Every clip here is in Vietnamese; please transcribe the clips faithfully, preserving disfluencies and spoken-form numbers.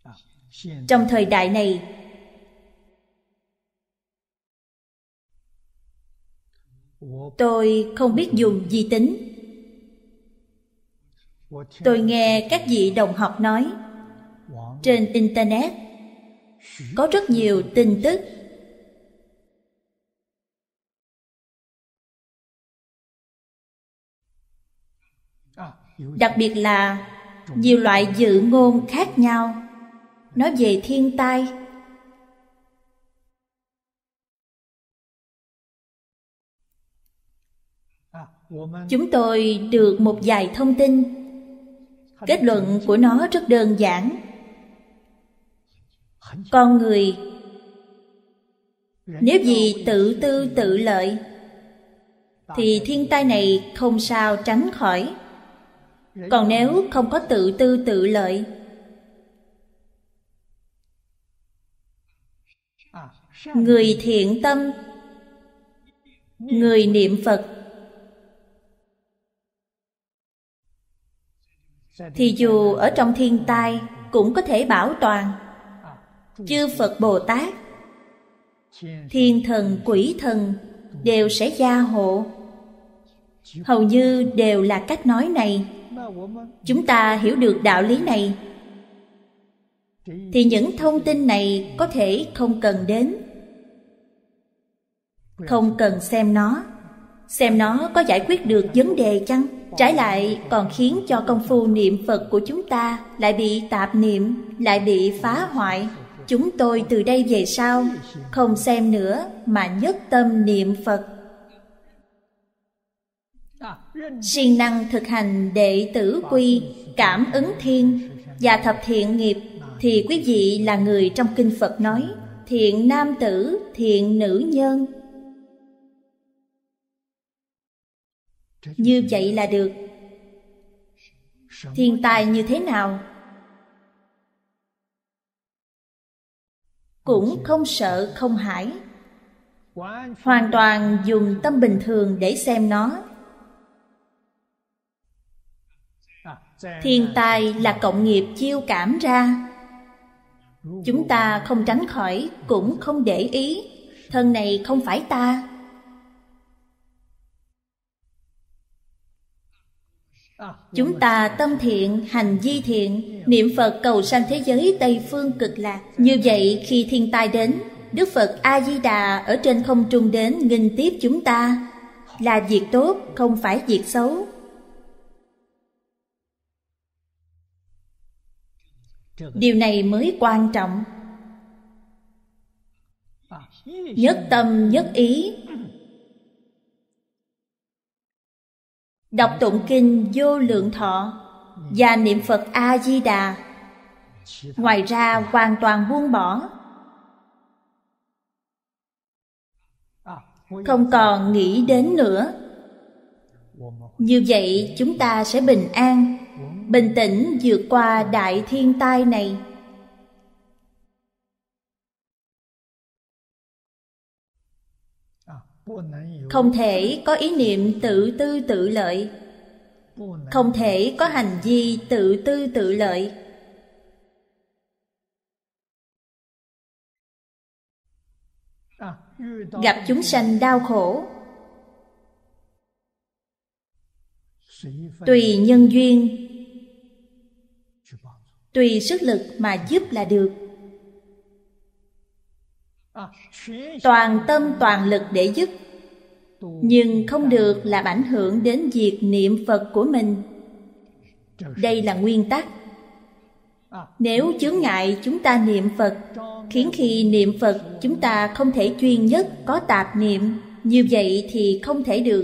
Trong thời đại này, tôi không biết dùng vi tính. Tôi nghe các vị đồng học nói trên Internet có rất nhiều tin tức đặc biệt là nhiều loại dự ngôn khác nhau nói về thiên tai. Chúng tôi được một vài thông tin. Kết luận của nó rất đơn giản. Con người nếu vì tự tư tự lợi thì thiên tai này không sao tránh khỏi. Còn nếu không có tự tư tự lợi, người thiện tâm, người niệm Phật thì dù ở trong thiên tai cũng có thể bảo toàn. Chư Phật Bồ Tát, thiên thần quỷ thần đều sẽ gia hộ. Hầu như đều là cách nói này. Chúng ta hiểu được đạo lý này thì những thông tin này có thể không cần đến, không cần xem nó. Xem nó có giải quyết được vấn đề chăng? Trái lại còn khiến cho công phu niệm Phật của chúng ta lại bị tạp niệm, lại bị phá hoại. Chúng tôi từ đây về sau không xem nữa mà nhất tâm niệm Phật. Siêng năng thực hành đệ tử quy, cảm ứng thiên và thập thiện nghiệp thì quý vị là người trong kinh Phật nói thiện nam tử, thiện nữ nhân. Như vậy là được. Thiên tai như thế nào cũng không sợ không hãi. Hoàn toàn dùng tâm bình thường để xem nó. Thiên tai là cộng nghiệp chiêu cảm ra. Chúng ta không tránh khỏi cũng không để ý. Thân này không phải ta. Chúng ta tâm thiện, hành vi thiện, niệm Phật cầu sanh thế giới Tây Phương Cực Lạc. Như vậy khi thiên tai đến, Đức Phật A-di-đà ở trên không trung đến nghênh tiếp chúng ta. Là việc tốt, không phải việc xấu. Điều này mới quan trọng. Nhất tâm nhất ý. Đọc tụng kinh Vô Lượng Thọ và niệm Phật A-di-đà. Ngoài ra hoàn toàn buông bỏ. Không còn nghĩ đến nữa. Như vậy chúng ta sẽ bình an, bình tĩnh vượt qua đại thiên tai này. Không thể có ý niệm tự tư tự lợi. Không thể có hành vi tự tư tự lợi. Gặp chúng sanh đau khổ, tùy nhân duyên, tùy sức lực mà giúp là được. Toàn tâm toàn lực để giúp, nhưng không được làm ảnh hưởng đến việc niệm Phật của mình. Đây là nguyên tắc. Nếu chướng ngại chúng ta niệm Phật, khiến khi niệm Phật chúng ta không thể chuyên nhất có tạp niệm, như vậy thì không thể được.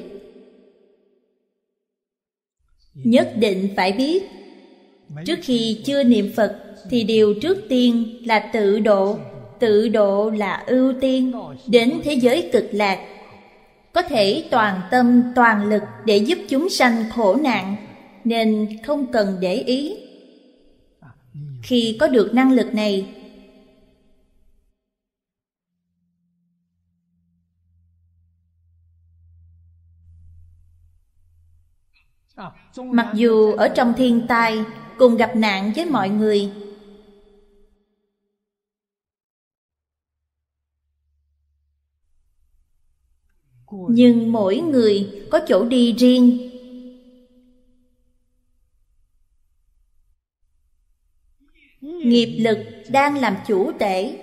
Nhất định phải biết, trước khi chưa niệm Phật thì điều trước tiên là tự độ. Tự độ là ưu tiên. Đến thế giới Cực Lạc có thể toàn tâm toàn lực để giúp chúng sanh khổ nạn, nên không cần để ý. Khi có được năng lực này, mặc dù ở trong thiên tai cùng gặp nạn với mọi người, nhưng mỗi người có chỗ đi riêng. Nghiệp lực đang làm chủ tể,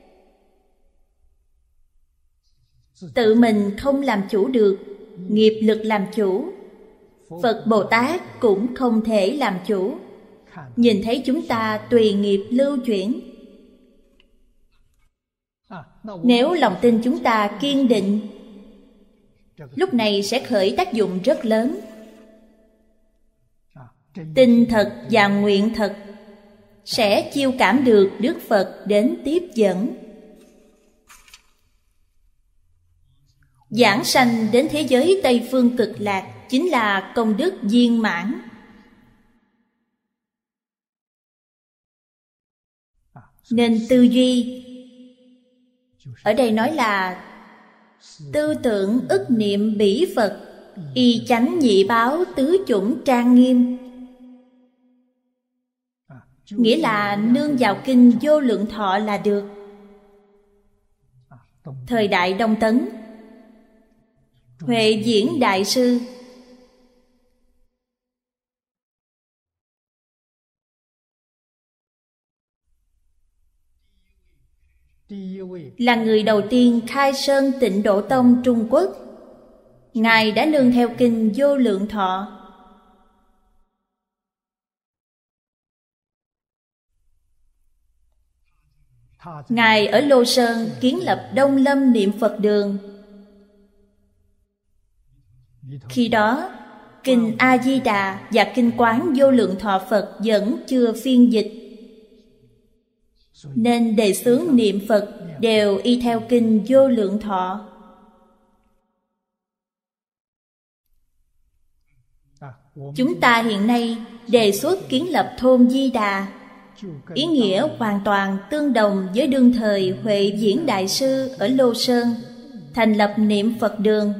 tự mình không làm chủ được, nghiệp lực làm chủ. Phật Bồ Tát cũng không thể làm chủ. Nhìn thấy chúng ta tùy nghiệp lưu chuyển. Nếu lòng tin chúng ta kiên định, lúc này sẽ khởi tác dụng rất lớn. Tin thật và nguyện thật sẽ chiêu cảm được Đức Phật đến tiếp dẫn. Giảng sanh đến thế giới Tây Phương Cực Lạc chính là công đức viên mãn. Nên tư duy ở đây nói là tư tưởng ức niệm bỉ Phật, y chánh nhị báo tứ chủng trang nghiêm. Nghĩa là nương vào kinh Vô Lượng Thọ là được. Thời đại Đông Tấn, Huệ Diễn Đại Sư là người đầu tiên khai sơn Tịnh Độ Tông Trung Quốc. Ngài đã nương theo kinh Vô Lượng Thọ. Ngài ở Lô Sơn kiến lập Đông Lâm Niệm Phật Đường. Khi đó, kinh A-di-đà và kinh Quán Vô Lượng Thọ Phật vẫn chưa phiên dịch, nên đề xướng niệm Phật đều y theo kinh Vô Lượng Thọ. Chúng ta hiện nay đề xuất kiến lập thôn Di Đà, ý nghĩa hoàn toàn tương đồng với đương thời Huệ Diễn Đại Sư ở Lô Sơn thành lập niệm Phật đường,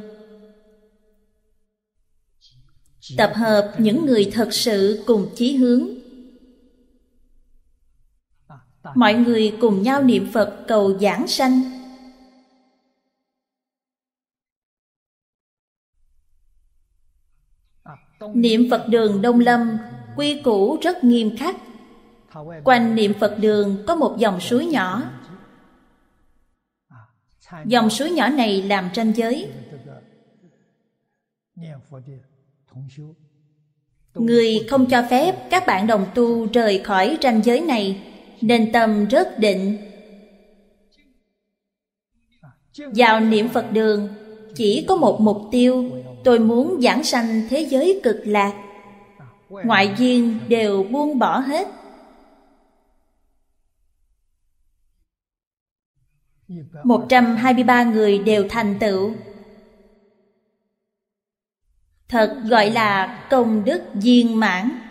tập hợp những người thật sự cùng chí hướng. Mọi người cùng nhau niệm Phật cầu giảng sanh. Niệm Phật đường Đông Lâm quy củ rất nghiêm khắc. Quanh niệm Phật đường có một dòng suối nhỏ. Dòng suối nhỏ này làm ranh giới. Người không cho phép các bạn đồng tu rời khỏi ranh giới này, nên tâm rất định. Vào niệm Phật đường chỉ có một mục tiêu: tôi muốn giảng sanh thế giới cực lạc. Ngoại duyên đều buông bỏ hết. Một trăm hai mươi ba người đều thành tựu. Thật gọi là công đức viên mãn.